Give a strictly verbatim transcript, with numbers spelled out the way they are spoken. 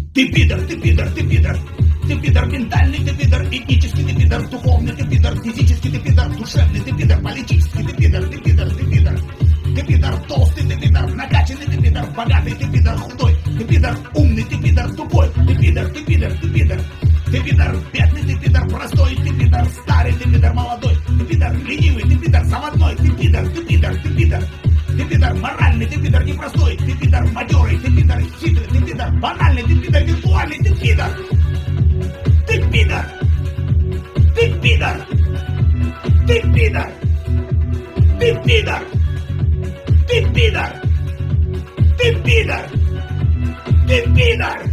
Ты пидор, ты пидор, ты пидор. Ты пидор ментальный, ты пидор этнический, ты пидор духовный, ты пидор физический, ты пидор душевный, ты пидор политический, ты пидор, ты пидор, ты пидор. Ты пидор толстый, ты пидор накачанный, ты пидор богатый, ты пидор худой, ты пидор умный, ты пидор тупой, ты пидор, ты пидор, ты пидор. Ты пидор бедный, ты пидор простой, ты пидор старый, ты пидор молодой, ты пидор ленивый, ты пидор заводной, ты пидор, ты пидор, ты пидор. Ты пидор моральный, ты пидор непростой, ты пидор матерый, ты пидор хитрый, ты пидор банальный, ты пидор виртуальный, ты пидор. Ты пидор. Ты пидор. Ты пидор. Ты пидор. Ты пидор. Ты пидор. Ты пидор.